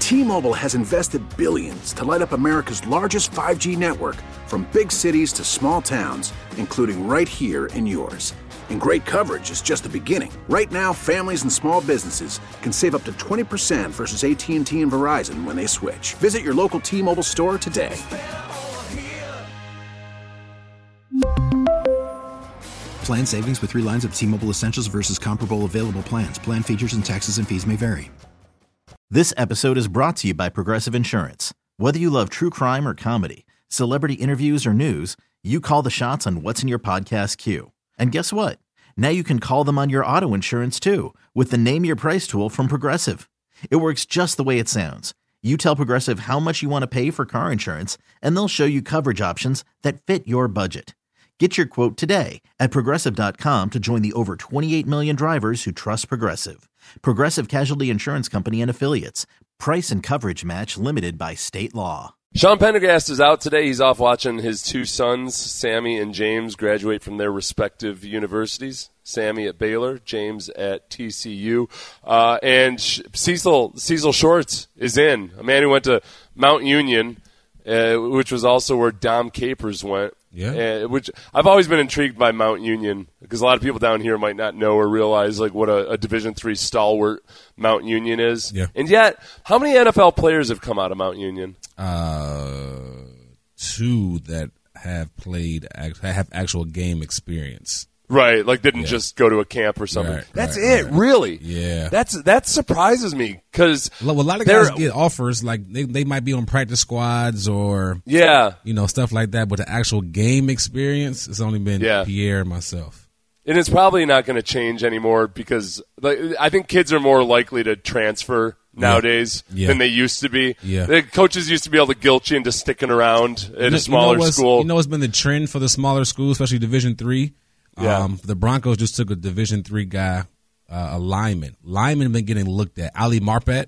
T-Mobile has invested billions to light up America's largest 5G network, from big cities to small towns, including right here in yours. And great coverage is just the beginning. Right now, families and small businesses can save up to 20% versus AT&T and Verizon when they switch. Visit your local T-Mobile store today. Plan savings with 3 lines of T-Mobile Essentials versus comparable available plans. Plan features and taxes and fees may vary. This episode is brought to you by Progressive Insurance. Whether you love true crime or comedy, celebrity interviews or news, you call the shots on what's in your podcast queue. And guess what? Now you can call them on your auto insurance too with the Name Your Price tool from Progressive. It works just the way it sounds. You tell Progressive how much you want to pay for car insurance, and they'll show you coverage options that fit your budget. Get your quote today at Progressive.com to join the over 28 million drivers who trust Progressive. Progressive Casualty Insurance Company and Affiliates. Price and coverage match limited by state law. Sean Pendergast is out today. He's off watching his 2 sons, Sammy and James, graduate from their respective universities. Sammy at Baylor, James at TCU. And Cecil Shorts is in, a man who went to Mount Union, which was also where Dom Capers went. Yeah. Which I've always been intrigued by Mount Union, because a lot of people down here might not know or realize like what a Division III stalwart Mount Union is. Yeah. And yet, how many NFL players have come out of Mount Union? 2 that have actual game experience. Right, like didn't just go to a camp or something. Right, That's right, it, right. really. Yeah. That surprises me, because a lot of guys get offers, like they might be on practice squads or stuff like that, but the actual game experience, it's only been Pierre and myself. And it's probably not going to change anymore, because I think kids are more likely to transfer nowadays than they used to be. Yeah. The coaches used to be able to guilt you into sticking around at a smaller school. You know what's been the trend for the smaller schools, especially Division III? The Broncos just took a Division III guy, a lineman. Lineman been getting looked at. Ali Marpet.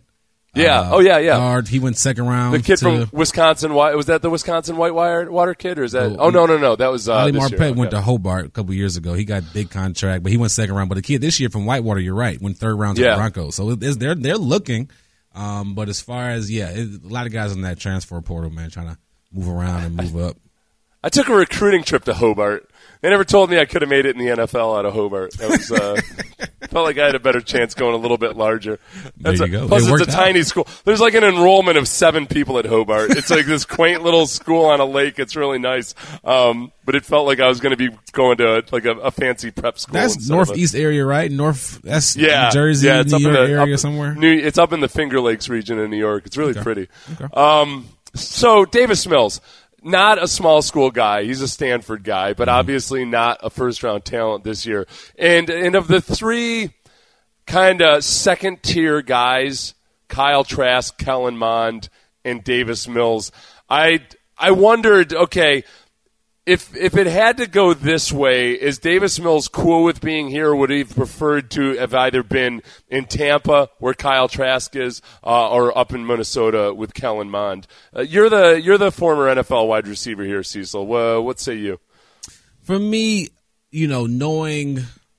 Guard. He went second round. The kid from Wisconsin. Was that the Wisconsin Whitewater kid, or is that? No. That was Ali Marpet went to Hobart a couple years ago. He got a big contract, but he went second round. But the kid this year from Whitewater, you're right, went third round to the Broncos. So they're looking. But as far as a lot of guys on that transfer portal, man, trying to move around and move up. I took a recruiting trip to Hobart. They never told me I could have made it in the NFL out of Hobart. That was felt like I had a better chance going a little bit larger. There you go. Plus, it's a tiny school. There's like an enrollment of 7 people at Hobart. It's like this quaint little school on a lake. It's really nice. But it felt like I was going to be going to a fancy prep school. That's northeast area, right? That's New Jersey, New York area somewhere. It's up in the Finger Lakes region in New York. It's really pretty. Okay. So Davis Mills. Not a small school guy. He's a Stanford guy, but obviously not a first-round talent this year. And of the 3 kind of second-tier guys, Kyle Trask, Kellen Mond, and Davis Mills, I wondered, okay, if it had to go this way, is Davis Mills cool with being here, or would he have preferred to have either been in Tampa, where Kyle Trask is, or up in Minnesota with Kellen Mond? You're the former NFL wide receiver here, Cecil. What say you? For me, knowing,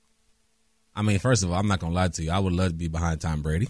first of all, I'm not going to lie to you. I would love to be behind Tom Brady.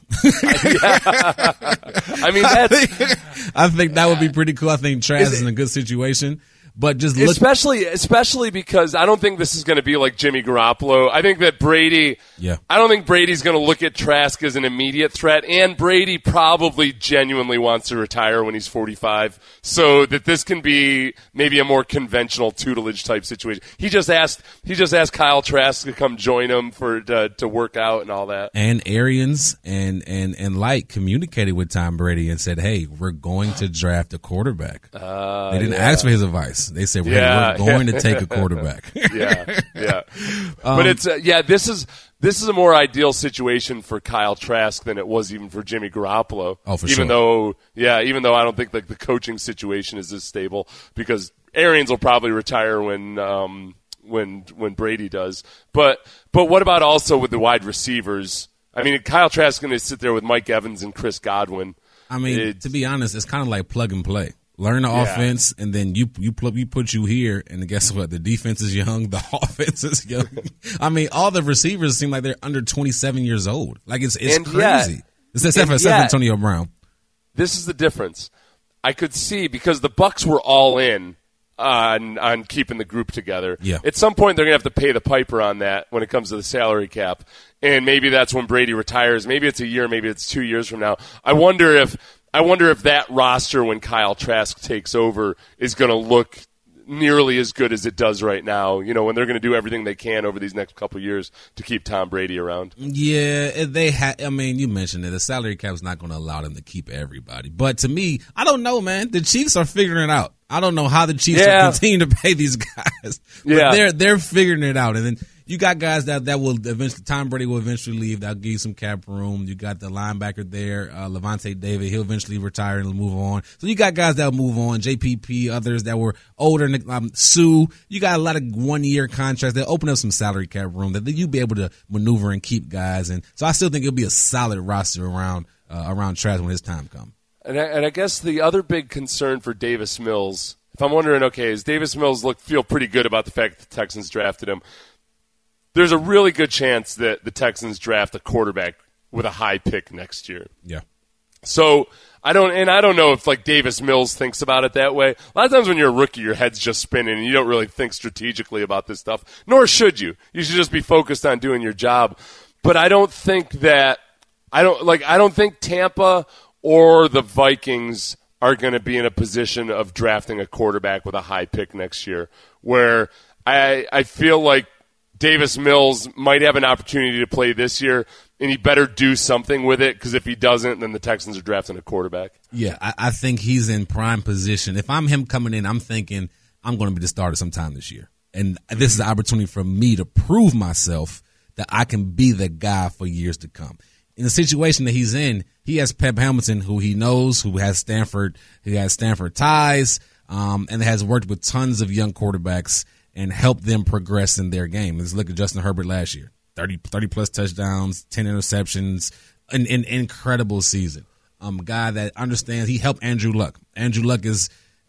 I think that would be pretty cool. I think Trask is in a good situation. But just look, especially because I don't think this is going to be like Jimmy Garoppolo. I think that Brady. Yeah. I don't think Brady's going to look at Trask as an immediate threat, and Brady probably genuinely wants to retire when he's 45, so that this can be maybe a more conventional tutelage type situation. He just asked Kyle Trask to come join him to work out and all that. And Arians and Light communicated with Tom Brady and said, "Hey, we're going to draft a quarterback." They didn't ask for his advice. They said, we're going to take a quarterback. But it's this is a more ideal situation for Kyle Trask than it was even for Jimmy Garoppolo. Oh, for even sure. Even though I don't think the coaching situation is as stable, because Arians will probably retire when Brady does. But what about also with the wide receivers? Kyle Trask is going to sit there with Mike Evans and Chris Godwin. To be honest, it's kind of like plug and play. Learn the offense, and then you put you here, and guess what? The defense is young, the offense is young. All the receivers seem like they're under 27 years old. Like it's crazy. Except for Antonio Brown. this is the difference. I could see, because the Bucs were all in on keeping the group together. Yeah. At some point, they're going to have to pay the piper on that when it comes to the salary cap. And maybe that's when Brady retires. Maybe it's a year, maybe it's 2 years from now. I wonder if that roster, when Kyle Trask takes over, is going to look nearly as good as it does right now, when they're going to do everything they can over these next couple of years to keep Tom Brady around. Yeah, you mentioned it. The salary cap is not going to allow them to keep everybody. But to me, I don't know, man. The Chiefs are figuring it out. I don't know how the Chiefs will continue to pay these guys. But they're figuring it out. And then you got guys that will eventually, Tom Brady will eventually leave. That'll give you some cap room. You got the linebacker there, Levante David. He'll eventually retire and move on. So you got guys that'll move on. JPP, others that were older. Sue. You got a lot of 1-year contracts that open up some salary cap room that you'll be able to maneuver and keep guys. And so I still think it'll be a solid roster around Trask when his time comes. And I guess the other big concern for Davis Mills, if I'm wondering, okay, is Davis Mills feel pretty good about the fact that the Texans drafted him? There's a really good chance that the Texans draft a quarterback with a high pick next year. Yeah. So I don't know if Davis Mills thinks about it that way. A lot of times when you're a rookie, your head's just spinning and you don't really think strategically about this stuff. Nor should you. You should just be focused on doing your job. But I don't think Tampa or the Vikings are going to be in a position of drafting a quarterback with a high pick next year, where I feel like Davis Mills might have an opportunity to play this year, and he better do something with it, because if he doesn't, then the Texans are drafting a quarterback. Yeah, I think he's in prime position. If I'm him coming in, I'm thinking I'm going to be the starter sometime this year. And this is an opportunity for me to prove myself that I can be the guy for years to come. In the situation that he's in, he has Pep Hamilton, who he knows, who has Stanford ties, and has worked with tons of young quarterbacks and helped them progress in their game. Let's look at Justin Herbert last year. 30-plus touchdowns, 10 interceptions, an incredible season. Guy that understands. He helped Andrew Luck. Andrew Luck is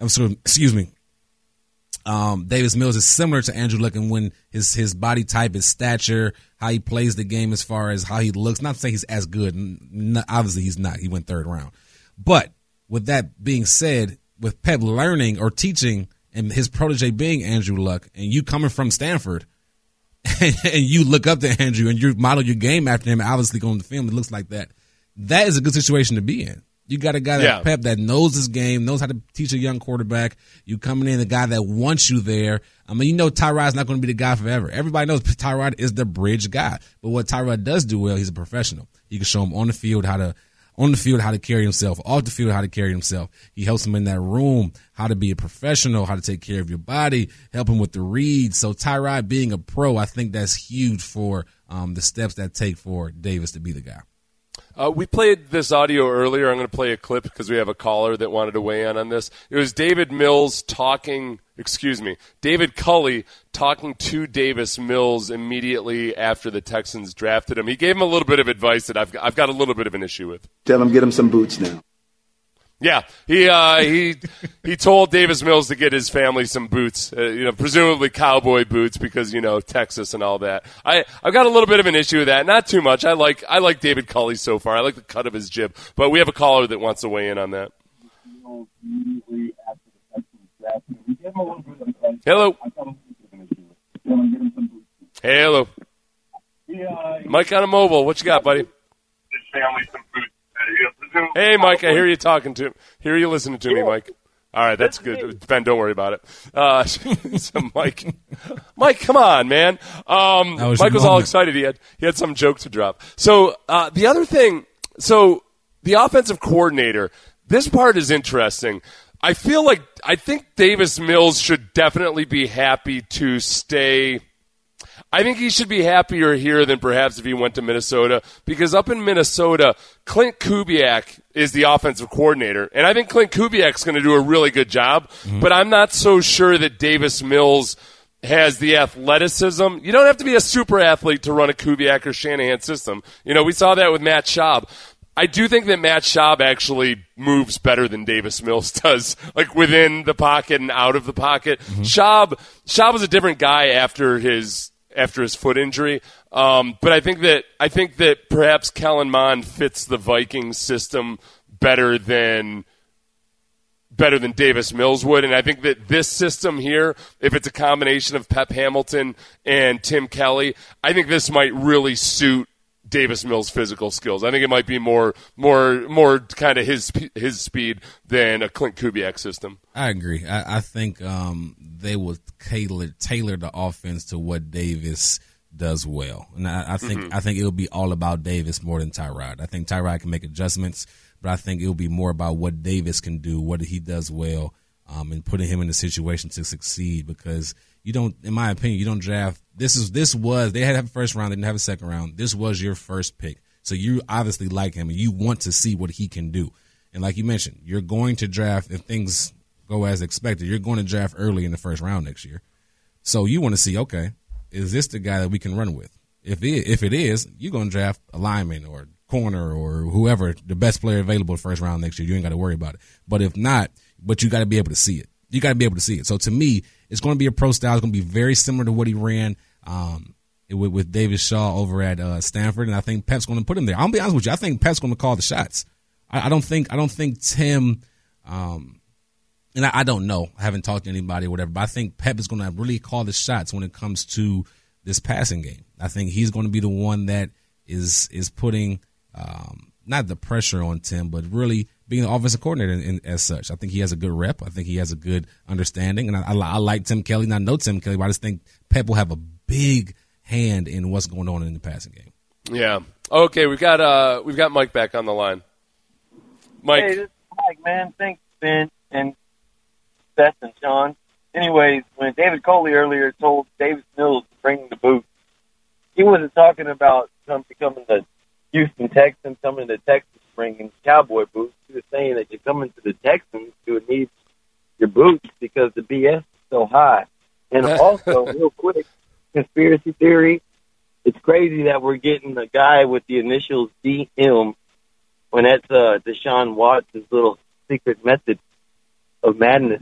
Davis Mills is similar to Andrew Luck in when his body type, his stature, how he plays the game as far as how he looks. Not to say he's as good. Obviously, he's not. He went third round. But with that being said, with Pep learning or teaching and his protege being Andrew Luck, and you coming from Stanford, and you look up to Andrew and you model your game after him, obviously going to film, it looks like that. That is a good situation to be in. You got a guy like Pep that knows his game, knows how to teach a young quarterback. You coming in, the guy that wants you there. Tyrod's not going to be the guy forever. Everybody knows Tyrod is the bridge guy. But what Tyrod does do well, he's a professional. He can show him on the field how to carry himself, off the field how to carry himself. He helps him in that room how to be a professional, how to take care of your body, help him with the reads. So Tyrod being a pro, I think that's huge for the steps that take for Davis to be the guy. We played this audio earlier. I'm going to play a clip because we have a caller that wanted to weigh in on this. It was David Culley talking to Davis Mills immediately after the Texans drafted him. He gave him a little bit of advice that I've got a little bit of an issue with. Tell him, get him some boots now. Yeah, he told Davis Mills to get his family some boots, presumably cowboy boots because Texas and all that. I've got a little bit of an issue with that, not too much. I like David Culley so far. I like the cut of his jib, but we have a caller that wants to weigh in on that. Hello. Hey, hello. Mike on a mobile. What you got, buddy? His family some boots. Hey, Mike, I hear you talking to him. Hear you listening to me, Mike. All right, that's good. Ben, don't worry about it. So Mike, come on, man. Mike was all excited. He had some joke to drop. So the other thing, the offensive coordinator, this part is interesting. I think Davis Mills should definitely be happy to stay. I think he should be happier here than perhaps if he went to Minnesota, because up in Minnesota, Clint Kubiak is the offensive coordinator, and I think Clint Kubiak's going to do a really good job, but I'm not so sure that Davis Mills has the athleticism. You don't have to be a super athlete to run a Kubiak or Shanahan system. We saw that with Matt Schaub. I do think that Matt Schaub actually moves better than Davis Mills does, like within the pocket and out of the pocket. Schaub was a different guy after his foot injury. But I think that perhaps Kellen Mond fits the Vikings system better than Davis Mills would. And I think that this system here, if it's a combination of Pep Hamilton and Tim Kelly, I think this might really suit Davis Mills' physical skills. I think it might be more kind of his speed than a Clint Kubiak system. I agree. I think they will tailor the offense to what Davis does well, and I think it'll be all about Davis more than Tyrod. I think Tyrod can make adjustments, but I think it'll be more about what Davis can do, what he does well, and putting him in a situation to succeed. Because you don't, in my opinion, you don't draft. They had to have a first round, they didn't have a second round. This was your first pick, so you obviously like him and you want to see what he can do. And like you mentioned, you're going to draft if things go as expected. You're going to draft early in the first round next year, so you want to see, okay, is this the guy that we can run with? If it is, you're going to draft a lineman or corner or whoever, the best player available first round next year. You ain't got to worry about it. But if not, you got to be able to see it. You got to be able to see it. So to me, it's going to be a pro style. It's going to be very similar to what he ran with David Shaw over at Stanford, and I think Pep's going to put him there. I'll be honest with you. I think Pep's going to call the shots. I don't think Tim. And I don't know. I haven't talked to anybody or whatever, but I think Pep is going to really call the shots when it comes to this passing game. I think he's going to be the one that is putting not the pressure on Tim, but really being the offensive coordinator as such. I think he has a good rep. I think he has a good understanding, and I like Tim Kelly. And I know Tim Kelly, but I just think Pep will have a big hand in what's going on in the passing game. Yeah. Okay, we've got Mike back on the line. Mike. Hey, this is Mike, man. Thanks, Ben and Beth and Sean. Anyways, when David Coley earlier told Davis Mills to bring the boots, he wasn't talking about becoming the Houston Texans, coming to Texas bringing cowboy boots. He was saying that you're coming to the Texans, you would need your boots because the BS is so high. And also, real quick, conspiracy theory, it's crazy that we're getting a guy with the initials DM when that's Deshaun Watson's little secret method of madness.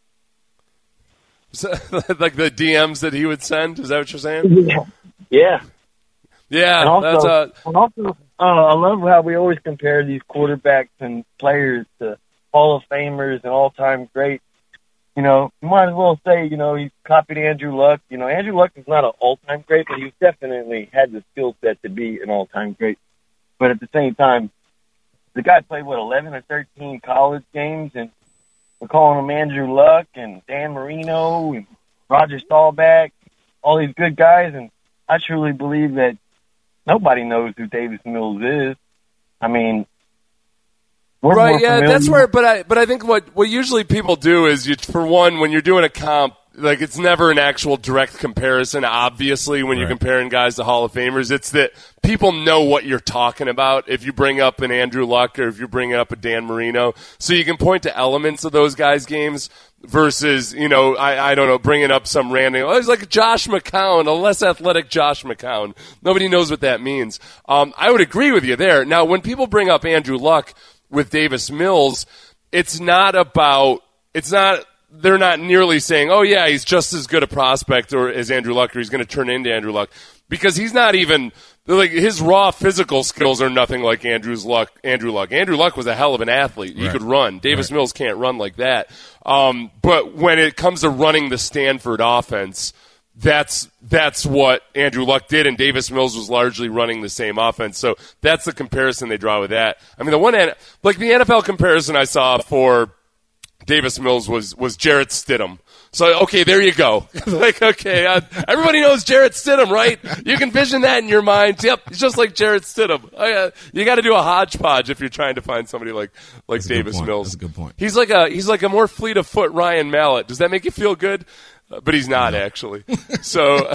So, like the DMs that he would send? Is that what you're saying? Yeah. Yeah. And also, I love how we always compare these quarterbacks and players to Hall of Famers and all-time greats. You know, you might as well say, he copied Andrew Luck. Andrew Luck is not an all-time great, but he definitely had the skill set to be an all-time great. But at the same time, the guy played, 11 or 13 college games, and we're calling him Andrew Luck and Dan Marino and Roger Staubach, all these good guys, and I truly believe that nobody knows who Davis Mills is. I mean, we're right, yeah, familiar. that's where. But I think what usually people do is, for one, when you're doing a comp, like it's never an actual direct comparison. Obviously, when you're comparing guys to Hall of Famers, it's that people know what you're talking about. If you bring up an Andrew Luck or if you bring up a Dan Marino, so you can point to elements of those guys' games versus, I don't know, bringing up some random. Oh, it's like Josh McCown, a less athletic Josh McCown. Nobody knows what that means. I would agree with you there. Now, when people bring up Andrew Luck with Davis Mills, they're not nearly saying, oh, yeah, he's just as good a prospect as Andrew Luck, or he's going to turn into Andrew Luck, because he's not even like his raw physical skills are nothing like Andrew Luck. Andrew Luck was a hell of an athlete. He could run. Davis Mills can't run like that. But when it comes to running the Stanford offense, that's what Andrew Luck did, and Davis Mills was largely running the same offense. So that's the comparison they draw with that. I mean, the NFL comparison I saw for Davis Mills was Jarrett Stidham. So, okay, there you go. Everybody knows Jarrett Stidham, right? You can vision that in your mind. Yep, he's just like Jarrett Stidham. You got to do a hodgepodge if you're trying to find somebody like Davis Mills. That's a good point. He's like a more fleet of foot Ryan Mallett. Does that make you feel good? But he's not, actually. So,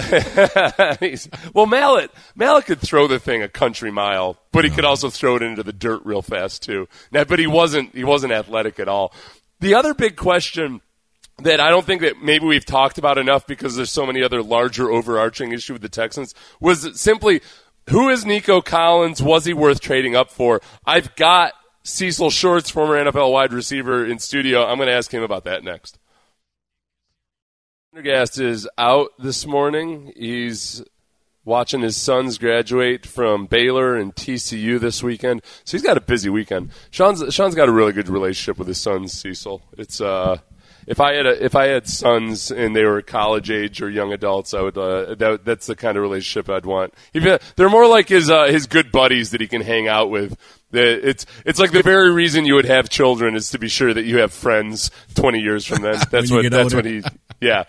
Mallett could throw the thing a country mile, but he could also throw it into the dirt real fast too. Now, but he wasn't athletic at all. The other big question that I don't think that maybe we've talked about enough because there's so many other larger overarching issue with the Texans was simply, who is Nico Collins? Was he worth trading up for? I've got Cecil Shorts, former NFL wide receiver, in studio. I'm going to ask him about that next. Pendergast is out this morning. He's watching his sons graduate from Baylor and TCU this weekend. So he's got a busy weekend. Sean's got a really good relationship with his sons, Cecil. It's if I had sons and they were college age or young adults, I would that's the kind of relationship I'd want. They're more like his good buddies that he can hang out with. It's like the very reason you would have children is to be sure that you have friends 20 years from then. That's what he. Yeah.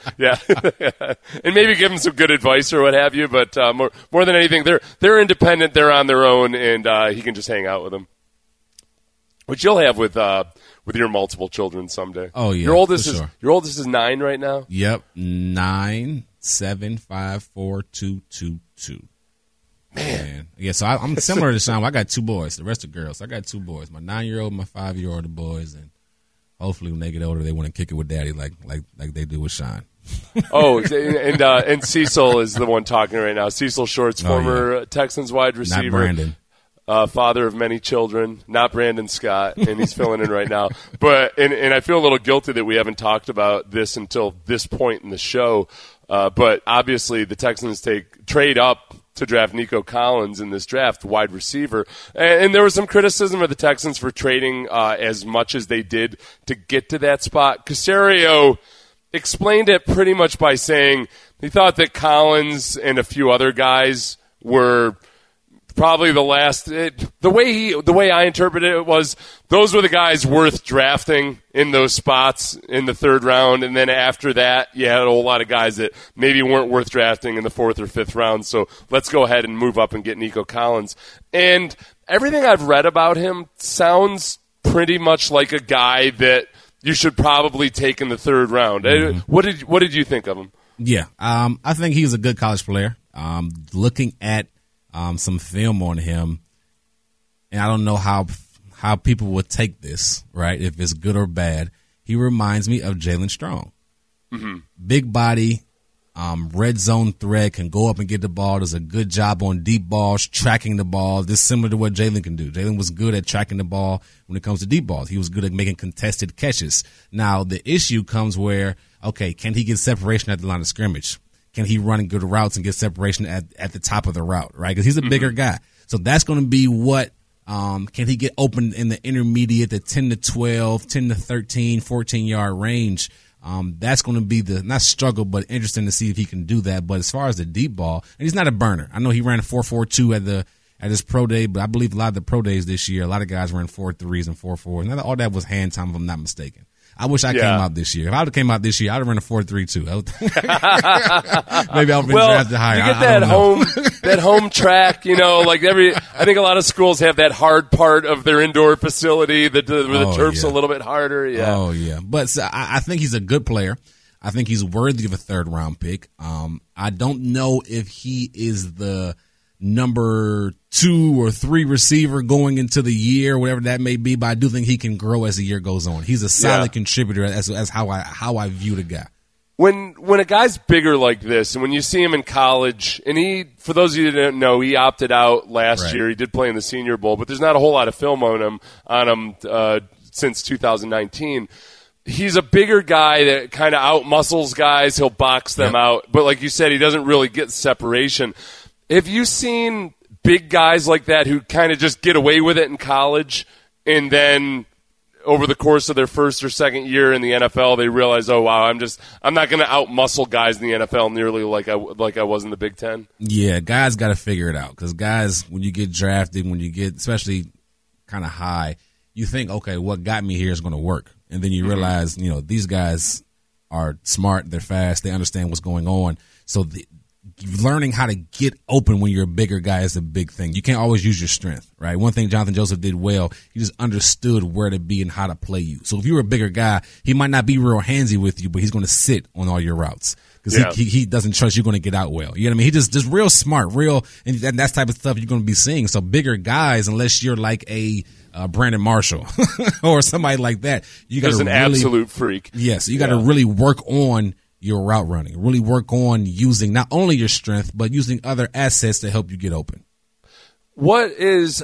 And maybe give them some good advice or what have you. But more than anything, they're independent. They're on their own, and he can just hang out with them. Which you'll have with your multiple children someday. Oh yeah, your oldest is 9 right now. Yep, 9, 7, 5, 4, 2, 2, 2. Man, yeah. So I'm similar to Sean. I got 2 boys. The rest are girls. I got 2 boys. My 9-year-old, my 5-year-old are the boys, and hopefully when they get older, they want to kick it with daddy like they do with Sean. Oh, and Cecil is the one talking right now. Cecil Shorts, former Texans wide receiver. Not Brandon. Father of many children, not Brandon Scott, and he's filling in right now. But and I feel a little guilty that we haven't talked about this until this point in the show. But obviously the Texans trade up to draft Nico Collins in this draft, wide receiver. And there was some criticism of the Texans for trading as much as they did to get to that spot. Caserio explained it pretty much by saying he thought that Collins and a few other guys were probably the last. The way I interpreted it was those were the guys worth drafting in those spots in the 3rd round, and then after that, you had a whole lot of guys that maybe weren't worth drafting in the 4th or 5th round. So let's go ahead and move up and get Nico Collins. And everything I've read about him sounds pretty much like a guy that you should probably take in the 3rd round. Mm-hmm. What did you think of him? Yeah, I think he's a good college player. Looking at some film on him, and I don't know how people would take this, right, if it's good or bad. He reminds me of Jalen Strong. Mm-hmm. Big body, red zone threat, can go up and get the ball, does a good job on deep balls, tracking the ball. This is similar to what Jalen can do. Jalen was good at tracking the ball when it comes to deep balls. He was good at making contested catches. Now, the issue comes where, okay, can he get separation at the line of scrimmage? Can he run good routes and get separation at the top of the route, right? Because he's a bigger guy. So that's going to be what can he get open in the intermediate, the 10 to 12, 10 to 13, 14-yard range. That's going to be the, not struggle, but interesting to see if he can do that. But as far as the deep ball, and he's not a burner. I know he ran a 4.42 at his pro day, but I believe a lot of the pro days this year, a lot of guys ran 4.3s and 4.4s. And all that was hand time, if I'm not mistaken. I wish I came out this year. If I would have came out this year, I'd have run a 4.3 too. Maybe I would have been drafted higher. You get that home track, like I think a lot of schools have that hard part of their indoor facility where the turf's a little bit harder. Yeah. Oh yeah. But I think he's a good player. I think he's worthy of a 3rd round pick. I don't know if he is the number 2 or 3 receiver going into the year, whatever that may be, but I do think he can grow as the year goes on. He's a solid contributor as how I view the guy. When a guy's bigger like this, and when you see him in college, and for those of you that don't know, he opted out last year. He did play in the Senior Bowl, but there's not a whole lot of film on him since 2019. He's a bigger guy that kind of out-muscles guys. He'll box them out. But like you said, he doesn't really get separation. Have you seen big guys like that who kind of just get away with it in college, and then over the course of their 1st or 2nd year in the NFL, they realize, oh wow, I'm not going to out-muscle guys in the NFL nearly like I was in the Big Ten? Yeah, guys got to figure it out, because guys, when you get drafted, when you get especially kind of high, you think, okay, what got me here is going to work, and then you realize, these guys are smart, they're fast, they understand what's going on, so learning how to get open when you're a bigger guy is a big thing. You can't always use your strength, right? One thing Jonathan Joseph did well, he just understood where to be and how to play you. So if you were a bigger guy, he might not be real handsy with you, but he's going to sit on all your routes because he doesn't trust you're going to get out well. You know what I mean? He just real smart, and that's type of stuff you're going to be seeing. So bigger guys, unless you're like a Brandon Marshall or somebody like that, you got to an absolute freak. Yes, you got to really work on your route running, really work on using not only your strength, but using other assets to help you get open. What is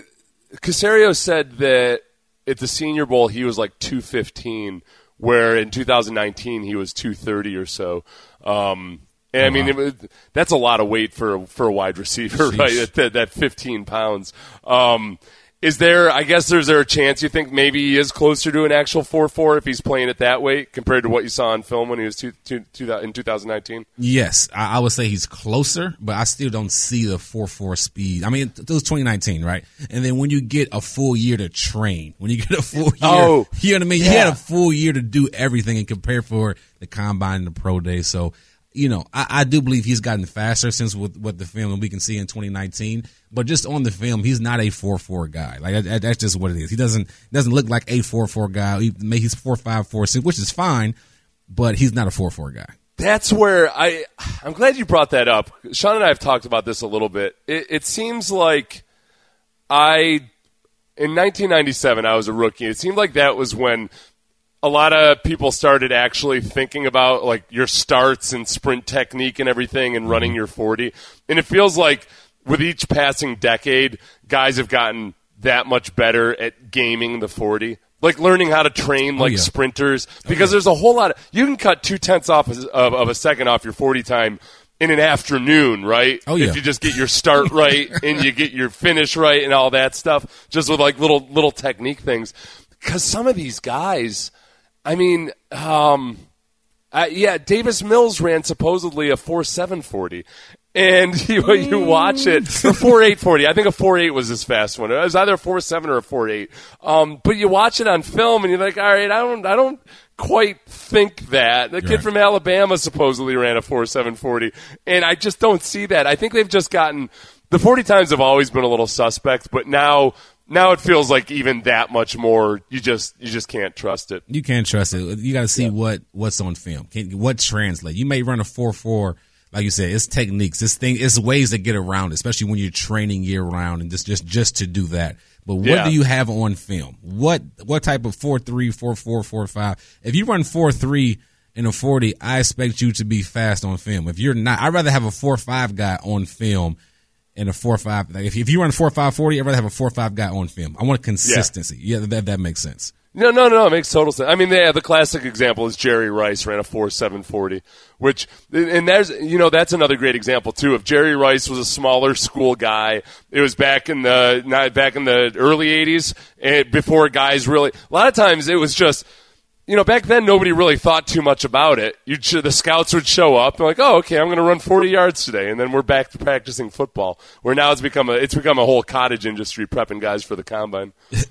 Caserio said that at the Senior Bowl he was like 215, where in 2019 he was 230 or so. And I mean, that's a lot of weight for a wide receiver, Sheesh. right? That 15 pounds. Is there a chance you think maybe he is closer to an actual 4.4 if he's playing it that way compared to what you saw in film when he was in 2019? Yes, I would say he's closer, but I still don't see the 4.4 speed. I mean, it was 2019, right? And then when you get a full year to train, when you get a full year, you know what I mean? You had a full year to do everything and compare for the combine and the pro day. So, you know, I do believe he's gotten faster since what the film we can see in 2019. But just on the film, he's not a 4.4 guy. Like that's just what it is. He doesn't look like a 4.4 guy. He's 4.5, 4.6, which is fine, but he's not a 4.4 guy. That's where I'm glad you brought that up. Sean and I have talked about this a little bit. It seems like in 1997 I was a rookie. It seemed like that was when a lot of people started actually thinking about like your starts and sprint technique and everything and running your 40. And it feels like with each passing decade, guys have gotten that much better at gaming the 40. Like learning how to train like sprinters. Because there's a whole lot of – you can cut 0.2 of a second off your 40 time in an afternoon, right? Oh, yeah. If you just get your start right and you get your finish right and all that stuff, just with like little technique things. Because some of these guys – I mean, Davis Mills ran supposedly a 4.7 40. And you watch it, or 4.8 40. I think a 4.8 was his fast one. It was either a 4.7 or a 4.8. But you watch it on film and you're like, all right, I don't quite think that. The kid from Alabama supposedly ran a 4.7 40. And I just don't see that. I think they've just gotten, the 40 times have always been a little suspect, but now it feels like even that much more. You just can't trust it. You can't trust it. You got to see what's on film. What translates. You may run a 4.4, like you said. It's techniques. It's ways to get around it, especially when you're training year round and just to do that. But what do you have on film? What type of 4.3, 4.4, 4.5? If you run 4.3 in a 40, I expect you to be fast on film. If you're not, I'd rather have a 4.5 guy on film. And a 4.5, like if you run a 4.5 40, I'd rather have a 4.5 guy on film. I want consistency. Yeah, that makes sense. No, it makes total sense. I mean, the classic example is Jerry Rice ran a 4.7 40, which, and that's another great example too. If Jerry Rice was a smaller school guy, it was back in the early 80s, and before guys really, a lot of times it was just, back then nobody really thought too much about it. The scouts would show up and like, oh, okay, I'm going to run 40 yards today, and then we're back to practicing football. Where now it's become a whole cottage industry prepping guys for the combine.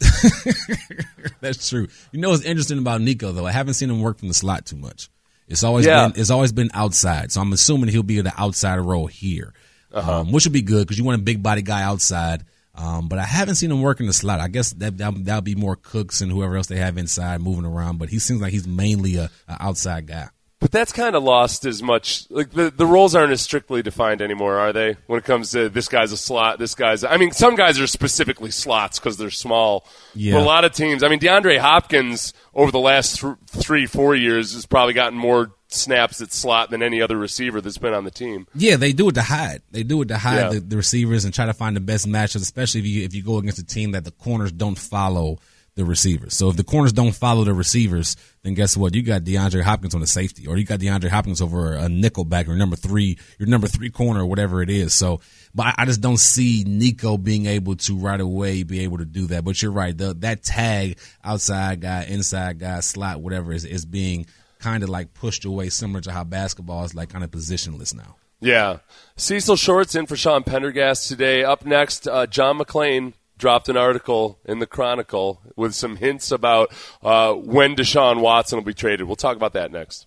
That's true. What's interesting about Nico though? I haven't seen him work from the slot too much. It's always been outside. So I'm assuming he'll be in the outside role here, which would be good because you want a big body guy outside. But I haven't seen him work in the slot. I guess that'll be more Cooks and whoever else they have inside moving around. But he seems like he's mainly a outside guy. But that's kind of lost as much. Like the roles aren't as strictly defined anymore, are they? When it comes to this guy's a slot, this guy's. I mean, some guys are specifically slots because they're small. Yeah. But a lot of teams. I mean, DeAndre Hopkins over the last 3-4 years has probably gotten more snaps at slot than any other receiver that's been on the team. Yeah, they do it to hide. The receivers and try to find the best matchups, especially if you go against a team that the corners don't follow the receivers. So if the corners don't follow the receivers, then guess what? You got DeAndre Hopkins on the safety, or you got DeAndre Hopkins over a nickel back, or your number three corner, or whatever it is. So, but I just don't see Nico being able to right away be able to do that. But you're right. That tag, outside guy, inside guy, slot, whatever is being kind of like pushed away, similar to how basketball is like kind of positionless now. Yeah. Cecil Shorts in for Sean Pendergast today. Up next, John McClain dropped an article in the Chronicle with some hints about when Deshaun Watson will be traded. We'll talk about that next.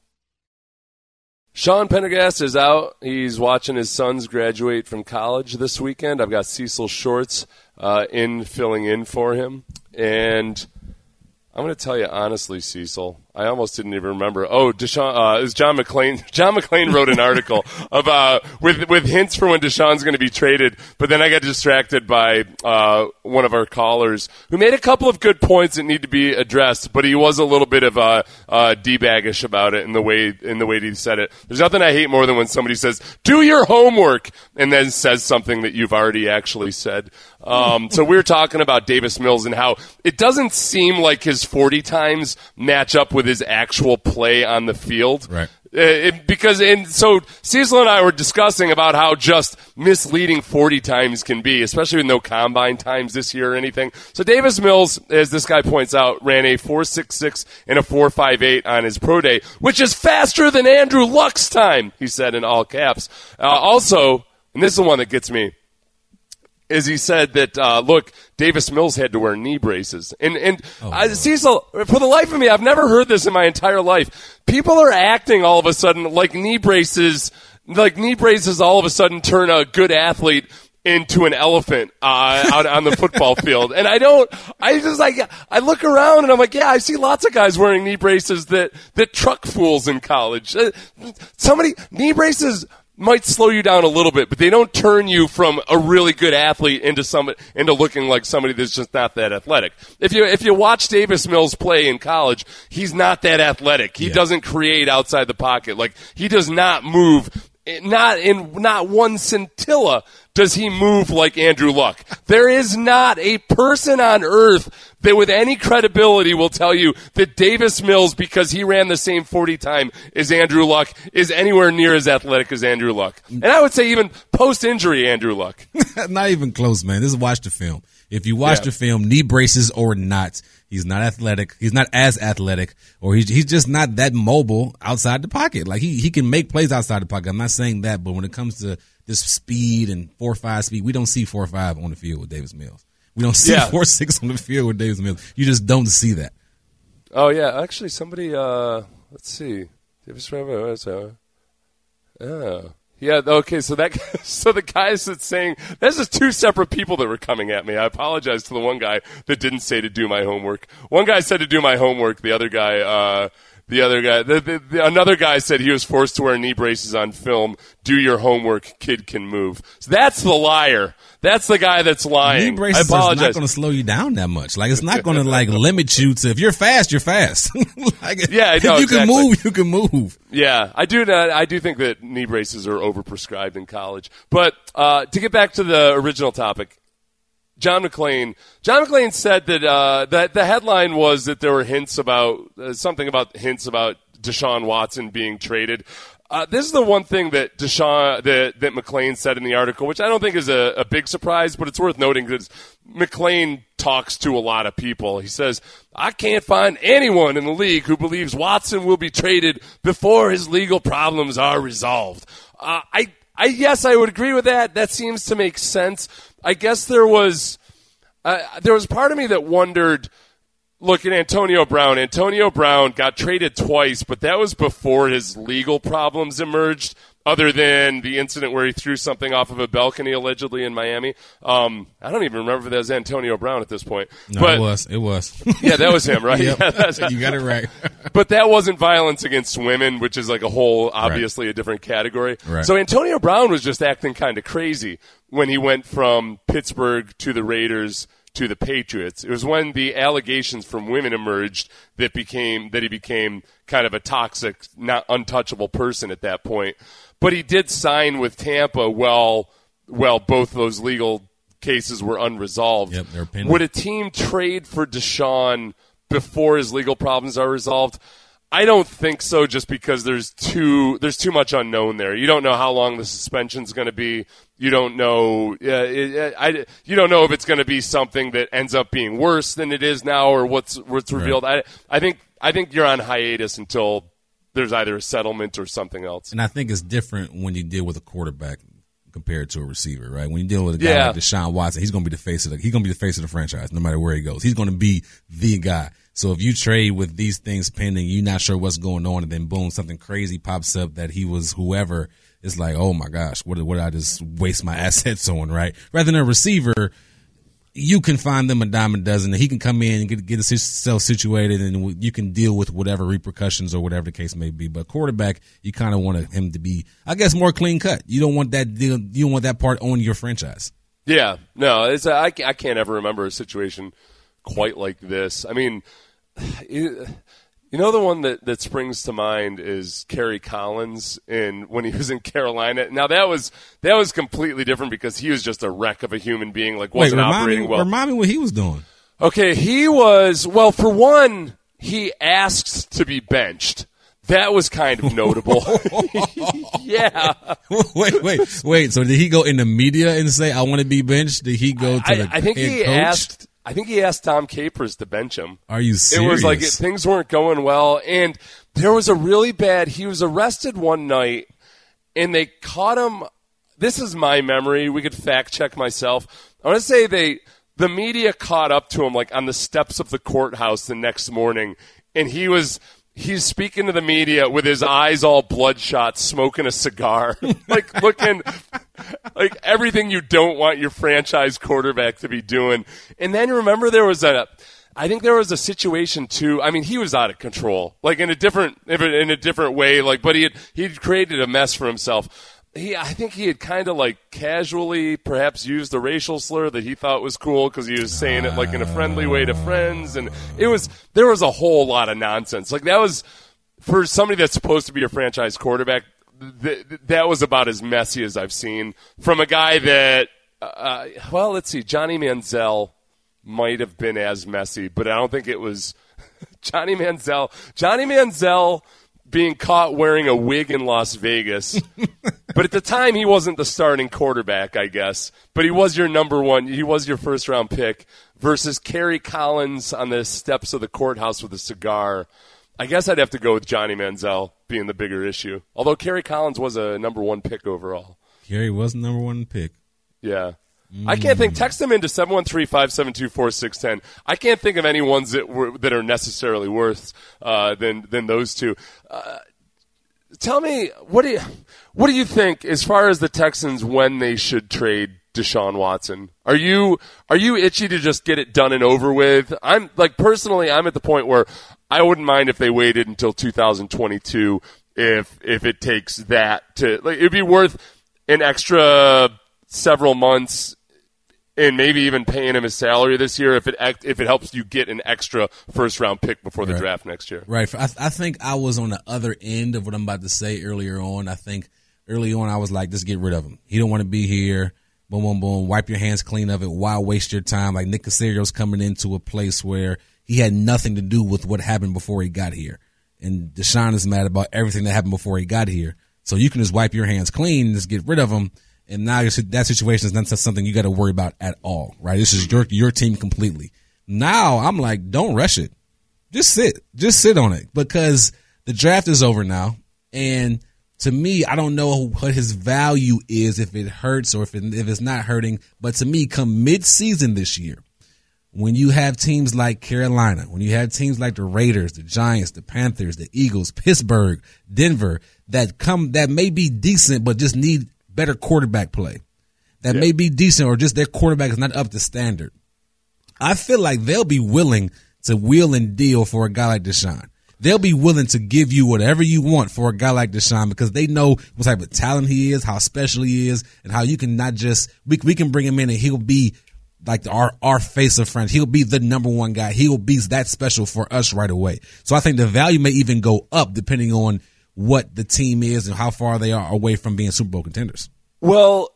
Sean Pendergast is out. He's watching his sons graduate from college this weekend. I've got Cecil Shorts filling in for him. And I'm going to tell you honestly, Cecil, I almost didn't even remember. Oh, Deshaun, it was John McClain. John McClain wrote an article about with hints for when Deshaun's going to be traded, but then I got distracted by one of our callers who made a couple of good points that need to be addressed, but he was a little bit of D-baggish about it in the way he said it. There's nothing I hate more than when somebody says, "Do your homework," and then says something that you've already actually said. So we were talking about Davis Mills and how it doesn't seem like his 40 times match up with his actual play on the field. Right. So Cecil and I were discussing about how just misleading 40 times can be, especially with no combine times this year or anything. So Davis Mills, as this guy points out, ran a 4.66 and a 4.58 on his pro day, which is faster than Andrew Luck's time, he said in all caps. Also, and this is the one that gets me, is he said that, look, Davis Mills had to wear knee braces. Cecil, for the life of me, I've never heard this in my entire life. People are acting all of a sudden like knee braces all of a sudden turn a good athlete into an elephant out on the football field. And I look around and I'm like, yeah, I see lots of guys wearing knee braces that truck fools in college. Knee braces might slow you down a little bit, but they don't turn you from a really good athlete into looking like somebody that's just not that athletic. If you watch Davis Mills play in college, he's not that athletic. He doesn't create outside the pocket. Like, he does not move, not one scintilla does he move like Andrew Luck. There is not a person on earth that with any credibility will tell you that Davis Mills, because he ran the same 40 time as Andrew Luck, is anywhere near as athletic as Andrew Luck. And I would say even post-injury Andrew Luck. Not even close, man. This is watch the film. If you watch the film, knee braces or not, he's not athletic. He's not as athletic, or he's just not that mobile outside the pocket. Like, he can make plays outside the pocket. I'm not saying that, but when it comes to this speed and 4.5 speed, we don't see 4.5 on the field with Davis Mills. We don't see 4.6 on the field with Davis Mills. You just don't see that. Oh yeah, actually, somebody. Let's see. Davis Yeah, okay, so the guys that's saying, this is two separate people that were coming at me. I apologize to the one guy that didn't say to do my homework. One guy said to do my homework. Another guy said he was forced to wear knee braces on film. Do your homework, kid can move. So that's the liar. That's the guy that's lying. Knee braces are not going to slow you down that much. Like, it's not going to limit you to, if you're fast, you're fast. If you can move, you can move. Yeah, I do think that knee braces are overprescribed in college. But to get back to the original topic, John McClain said that the headline was that there were hints about Deshaun Watson being traded. This is the one thing that that McClain said in the article, which I don't think is a big surprise, but it's worth noting because McClain talks to a lot of people. He says, I can't find anyone in the league who believes Watson will be traded before his legal problems are resolved. Yes, I would agree with that. That seems to make sense. I guess there was part of me that wondered, look at Antonio Brown. Antonio Brown got traded twice, but that was before his legal problems emerged, other than the incident where he threw something off of a balcony allegedly in Miami. I don't even remember if that was Antonio Brown at this point. No, but, it was. Yeah, that was him, right? Yep. Yeah, you got it right. But that wasn't violence against women, which is like a whole, obviously a different category. Right. So Antonio Brown was just acting kind of crazy when he went from Pittsburgh to the Raiders to the Patriots. It was when the allegations from women emerged that he became kind of a toxic, not untouchable person at that point. But he did sign with Tampa while both those legal cases were unresolved. Yep, they're pending. Would a team trade for Deshaun before his legal problems are resolved? I don't think so, just because there's too much unknown there. You don't know how long the suspension's going to be. You don't know. You don't know if it's going to be something that ends up being worse than it is now, or what's revealed. Right. I think you're on hiatus until there's either a settlement or something else. And I think it's different when you deal with a quarterback compared to a receiver, right? When you deal with a guy like Deshaun Watson, he's going to be the face of the franchise, no matter where he goes. He's going to be the guy. So if you trade with these things pending, you're not sure what's going on, and then boom, something crazy pops up that he was whoever. It's like, oh my gosh, what did I just waste my assets on, right? Rather than a receiver, you can find them a dime a dozen, and he can come in and get himself situated, and you can deal with whatever repercussions or whatever the case may be. But quarterback, you kind of want him to be, I guess, more clean cut. You don't want that deal. You don't want that part on your franchise. Yeah, no, I can't ever remember a situation quite like this. I mean, you know, the one that springs to mind is Kerry Collins when he was in Carolina. Now that was completely different because he was just a wreck of a human being. Like, wasn't operating well. Remind me what he was doing. Okay, he was, well, for one, he asked to be benched. That was kind of notable. Yeah. Wait. So did he go in the media and say, I want to be benched? Did he go to the I think head he coach? I think he asked Tom Capers to bench him. Are you serious? It was like things weren't going well, and there was a really bad. He was arrested one night, and they caught him. This is my memory. We could fact check myself. I want to say the media caught up to him like on the steps of the courthouse the next morning, and he's speaking to the media with his eyes all bloodshot, smoking a cigar, like looking like everything you don't want your franchise quarterback to be doing. And then remember I think there was a situation too. I mean, he was out of control, like in a different way, like, but he'd created a mess for himself. I think he had kind of like casually perhaps used a racial slur that he thought was cool because he was saying it like in a friendly way to friends, and there was a whole lot of nonsense. Like that was, for somebody that's supposed to be a franchise quarterback, that was about as messy as I've seen from a guy that, let's see, Johnny Manziel might have been as messy, but I don't think it was Johnny Manziel. Johnny Manziel being caught wearing a wig in Las Vegas. But at the time, he wasn't the starting quarterback, I guess. But he was your number one. He was your first-round pick versus Kerry Collins on the steps of the courthouse with a cigar. I guess I'd have to go with Johnny Manziel being the bigger issue. Although Kerry Collins was a number one pick overall. Kerry was the number one pick. Yeah. I can't think. Text them into 713-572-4610. I can't think of any ones that are necessarily worse than those two. Tell me, what do you think as far as the Texans when they should trade Deshaun Watson? Are you itchy to just get it done and over with? I'm like, personally, I'm at the point where I wouldn't mind if they waited until 2022 if it takes that to, like, it'd be worth an extra several months and maybe even paying him his salary this year if it helps you get an extra first-round pick before the draft next year. Right. I think I was on the other end of what I'm about to say earlier on. I think early on I was like, just get rid of him. He don't want to be here. Boom, boom, boom. Wipe your hands clean of it. Why waste your time? Like Nick Caserio's coming into a place where he had nothing to do with what happened before he got here. And Deshaun is mad about everything that happened before he got here. So you can just wipe your hands clean and just get rid of him. And now that situation is not something you got to worry about at all, right? This is your team completely. Now I'm like, don't rush it. Just sit on it because the draft is over now. And to me, I don't know what his value is, if it hurts or if it's not hurting. But to me, come mid-season this year, when you have teams like Carolina, when you have teams like the Raiders, the Giants, the Panthers, the Eagles, Pittsburgh, Denver, that may be decent but just need better quarterback play, that may be decent or just their quarterback is not up to standard, I feel like they'll be willing to wheel and deal for a guy like Deshaun. They'll be willing to give you whatever you want for a guy like Deshaun because they know what type of talent he is, how special he is, and how you can not just we can bring him in and he'll be like our face of friends. He'll be the number one guy. He'll be that special for us right away. So I think the value may even go up depending on what the team is and how far they are away from being Super Bowl contenders. Well,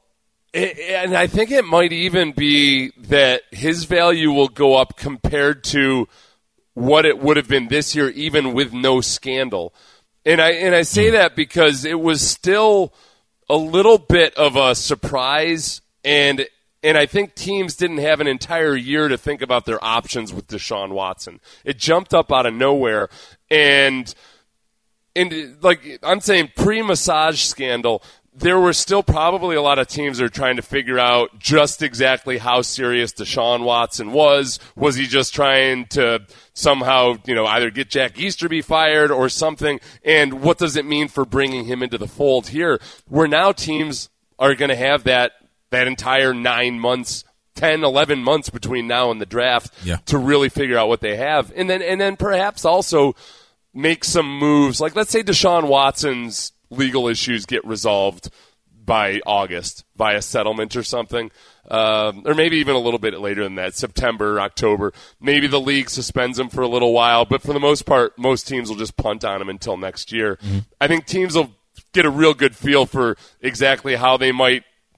and I think it might even be that his value will go up compared to what it would have been this year, even with no scandal. And I say that because it was still a little bit of a surprise, and I think teams didn't have an entire year to think about their options with Deshaun Watson. It jumped up out of nowhere, and like I'm saying, pre-massage scandal, there were still probably a lot of teams that are trying to figure out just exactly how serious Deshaun Watson was. Was he just trying to somehow, either get Jack Easterby fired or something? And what does it mean for bringing him into the fold here, where now teams are going to have that entire 9 months, 10, 11 months between now and the draft to really figure out what they have. And then perhaps also make some moves. Like, let's say Deshaun Watson's legal issues get resolved by August via settlement or something, or maybe even a little bit later than that, September, October. Maybe the league suspends him for a little while, but for the most part, most teams will just punt on him until next year. Mm-hmm. I think teams will get a real good feel for exactly how they might,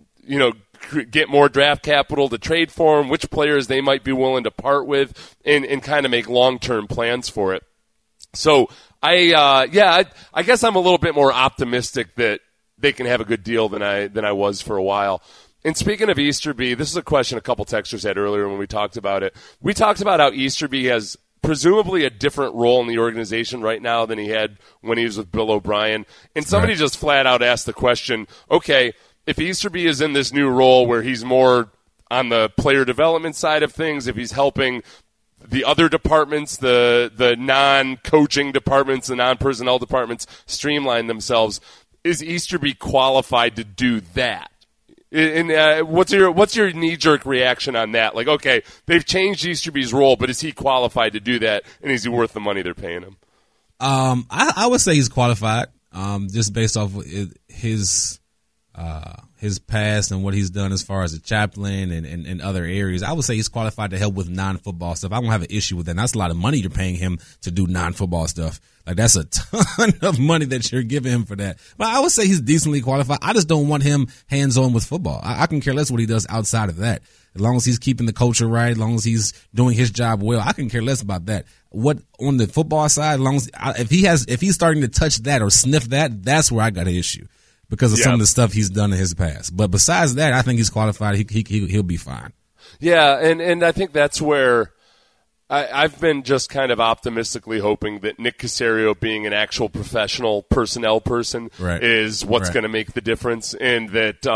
get more draft capital to trade for him, which players they might be willing to part with, and kind of make long-term plans for it. So I guess I'm a little bit more optimistic that they can have a good deal than I was for a while. And speaking of Easterby, this is a question a couple texters had earlier when we talked about it. We talked about how Easterby has presumably a different role in the organization right now than he had when he was with Bill O'Brien. And somebody just flat out asked the question, okay, if Easterby is in this new role where he's more on the player development side of things, if he's helping the other departments, the non-coaching departments, the non-personnel departments streamline themselves, is Easterby qualified to do that? And what's your knee-jerk reaction on that? Like, okay, they've changed Easterby's role, but is he qualified to do that, and is he worth the money they're paying him? I would say he's qualified, just based off his past and what he's done as far as a chaplain and other areas. I would say he's qualified to help with non-football stuff. I don't have an issue with that. And that's a lot of money you're paying him to do non-football stuff. Like, that's a ton of money that you're giving him for that. But I would say he's decently qualified. I just don't want him hands-on with football. I can care less what he does outside of that. As long as he's keeping the culture right, as long as he's doing his job well, I can care less about that. What on the football side, as long as if he's starting to touch that or sniff that, that's where I got an issue because of some of the stuff he's done in his past. But besides that, I think he's qualified. He'll be fine. Yeah, and I think that's where I've been just kind of optimistically hoping that Nick Caserio, being an actual professional personnel person, is what's going to make the difference, and that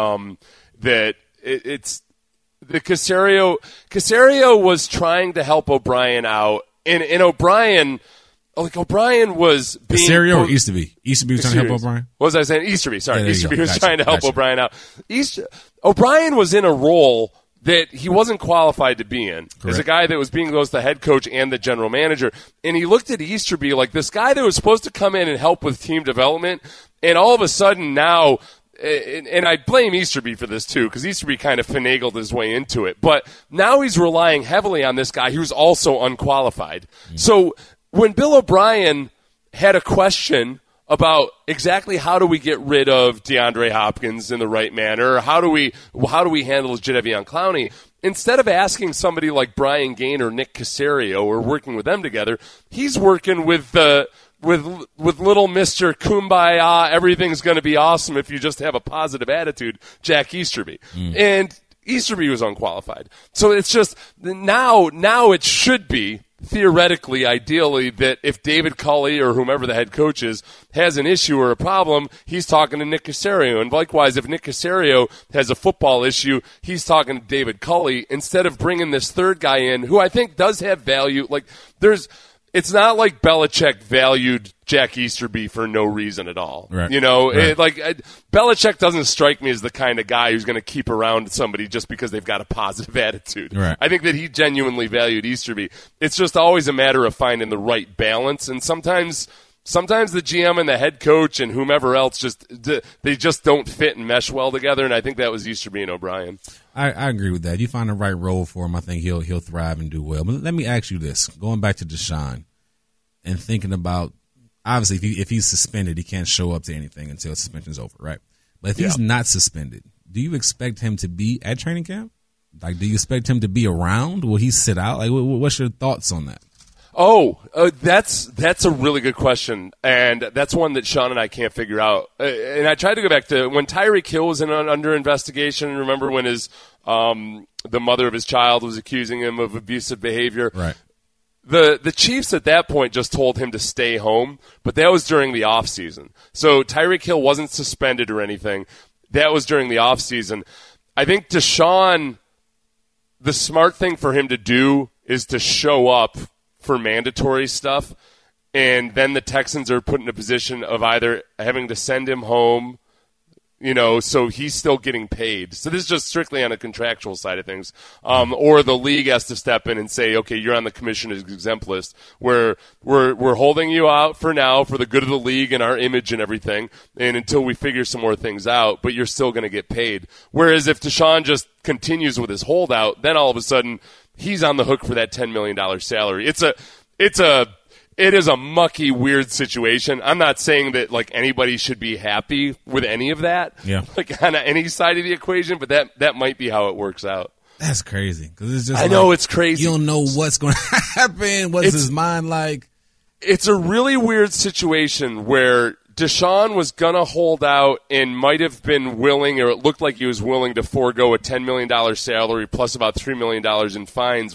it's the Caserio was trying to help O'Brien out, and O'Brien was being Caserio or Easterby? Easterby was trying to help O'Brien? What was I saying? Easterby, sorry. Easterby was Gotcha. trying to help O'Brien out. O'Brien was in a role that he wasn't qualified to be in. As a guy that was being both the head coach and the general manager. And he looked at Easterby like this guy that was supposed to come in and help with team development, and all of a sudden now, and I blame Easterby for this too, because Easterby kind of finagled his way into it, but now he's relying heavily on this guy who's also unqualified. So when Bill O'Brien had a question about exactly how do we get rid of DeAndre Hopkins in the right manner, or how do we handle Jadeveon Clowney, instead of asking somebody like Brian Gaine or Nick Caserio or working with them together, he's working with little Mr. Kumbaya, everything's going to be awesome if you just have a positive attitude, Jack Easterby. And Easterby was unqualified. So it's just now it should be theoretically, ideally, that if David Culley or whomever the head coach is has an issue or a problem, he's talking to Nick Caserio. And likewise, if Nick Caserio has a football issue, he's talking to David Culley instead of bringing this third guy in who I think does have value. Like, it's not like Belichick valued Jack Easterby for no reason at all. Right. You know, Belichick doesn't strike me as the kind of guy who's going to keep around somebody just because they've got a positive attitude. Right. I think that he genuinely valued Easterby. It's just always a matter of finding the right balance, and sometimes the GM and the head coach and whomever else just don't fit and mesh well together, and I think that was Easterby and O'Brien. I agree with that. You find the right role for him, I think he'll thrive and do well. But let me ask you this: going back to Deshaun and thinking about, obviously, if he's suspended, he can't show up to anything until suspension's over, right? But if he's not suspended, do you expect him to be at training camp? Like, do you expect him to be around? Will he sit out? Like, what's your thoughts on that? That's a really good question, and that's one that Sean and I can't figure out. And I tried to go back to when Tyreek Hill was under investigation. Remember when the mother of his child was accusing him of abusive behavior? Right. The Chiefs at that point just told him to stay home, but that was during the offseason. So Tyreek Hill wasn't suspended or anything. That was during the offseason. I think Deshaun, the smart thing for him to do is to show up for mandatory stuff, and then the Texans are put in a position of either having to send him home, so he's still getting paid. So this is just strictly on a contractual side of things. Or the league has to step in and say, okay, you're on the commissioner's exempt list. We're holding you out for now for the good of the league and our image and everything, and until we figure some more things out, but you're still going to get paid. Whereas if Deshaun just continues with his holdout, then all of a sudden he's on the hook for that $10 million salary. It is a mucky, weird situation. I'm not saying that like anybody should be happy with any of that, like on any side of the equation, but that might be how it works out. That's crazy because it's just. I know it's crazy. You don't know what's going to happen. What's his mind like? it's a really weird situation where Deshaun was going to hold out and might have been willing, or it looked like he was willing to forego a $10 million salary plus about $3 million in fines,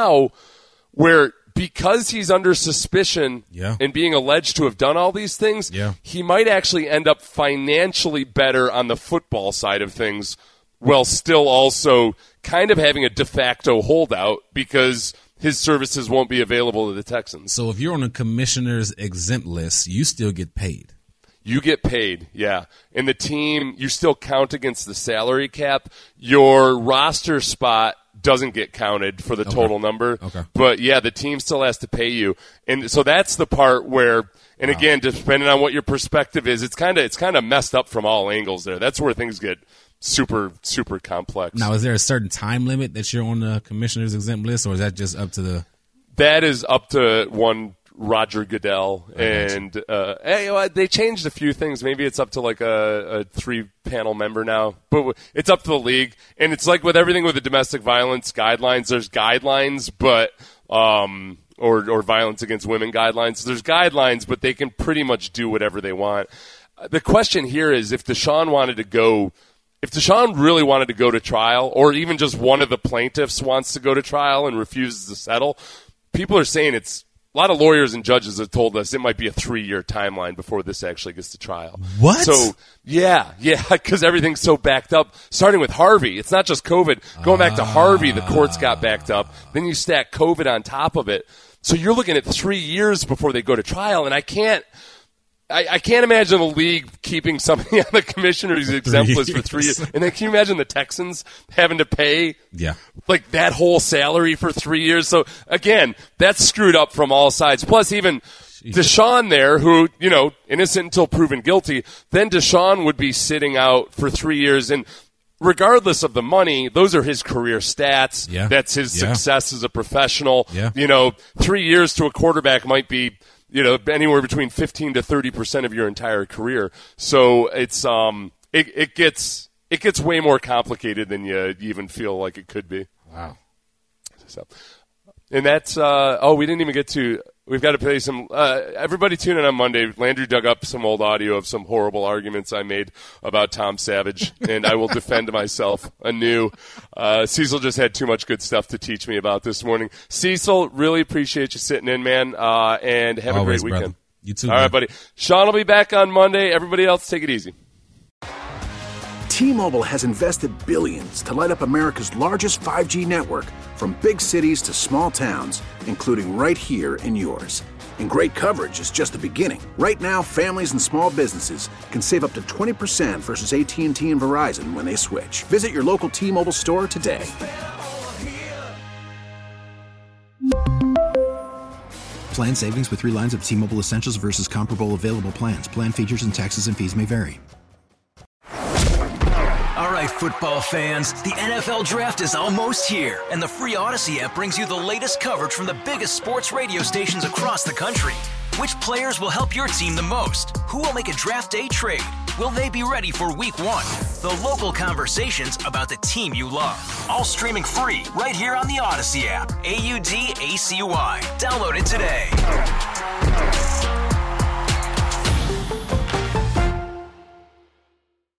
where because he's under suspicion and being alleged to have done all these things, he might actually end up financially better on the football side of things while still also kind of having a de facto holdout because his services won't be available to the Texans. So if you're on a commissioner's exempt list, you still get paid. You get paid, yeah. And the team, you still count against the salary cap. Your roster spot doesn't get counted for the total number. Okay. But, yeah, the team still has to pay you. And so that's the part where, and again, depending on what your perspective is, it's kind of messed up from all angles there. That's where things get super, super complex. Now, is there a certain time limit that you're on the commissioner's exempt list, or is that just up to the – that is up to one Roger Goodell, and they changed a few things. Maybe it's up to like a 3-panel member now, but it's up to the league. And it's like with everything with the domestic violence guidelines, there's guidelines, but or violence against women guidelines. There's guidelines, but they can pretty much do whatever they want. The question here is if Deshaun really wanted to go to trial, or even just one of the plaintiffs wants to go to trial and refuses to settle, people are saying it's. A lot of lawyers and judges have told us it might be a 3-year timeline before this actually gets to trial. What? So, yeah, because everything's so backed up. Starting with Harvey. It's not just COVID. Going back to Harvey, the courts got backed up. Then you stack COVID on top of it. So you're looking at 3 years before they go to trial, and I can't imagine the league keeping somebody on the commissioner's exempt list for 3 years. And then can you imagine the Texans having to pay like that whole salary for 3 years? So, again, that's screwed up from all sides. Plus, even Deshaun there, who, innocent until proven guilty, then Deshaun would be sitting out for 3 years. And regardless of the money, those are his career stats. Yeah. That's his success as a professional. Yeah. 3 years to a quarterback might be – anywhere between 15 to 30% of your entire career. So it's it gets way more complicated than you even feel like it could be. Wow. So, and that's we didn't even get to. We've got to play some. Everybody tune in on Monday. Landry dug up some old audio of some horrible arguments I made about Tom Savage, and I will defend myself anew. Cecil just had too much good stuff to teach me about this morning. Cecil, really appreciate you sitting in, man, and have Always, a great weekend. brother. You too. All right, buddy. Sean will be back on Monday. Everybody else, take it easy. T-Mobile has invested billions to light up America's largest 5G network, from big cities to small towns, including right here in yours. And great coverage is just the beginning. Right now, families and small businesses can save up to 20% versus AT&T and Verizon when they switch. Visit your local T-Mobile store today. Plan savings with 3 lines of T-Mobile Essentials versus comparable available plans. Plan features and taxes and fees may vary. All right, football fans, the NFL Draft is almost here, and the free Odyssey app brings you the latest coverage from the biggest sports radio stations across the country. Which players will help your team the most? Who will make a draft day trade? Will they be ready for Week 1? The local conversations about the team you love. All streaming free right here on the Odyssey app. AUDACY. Download it today.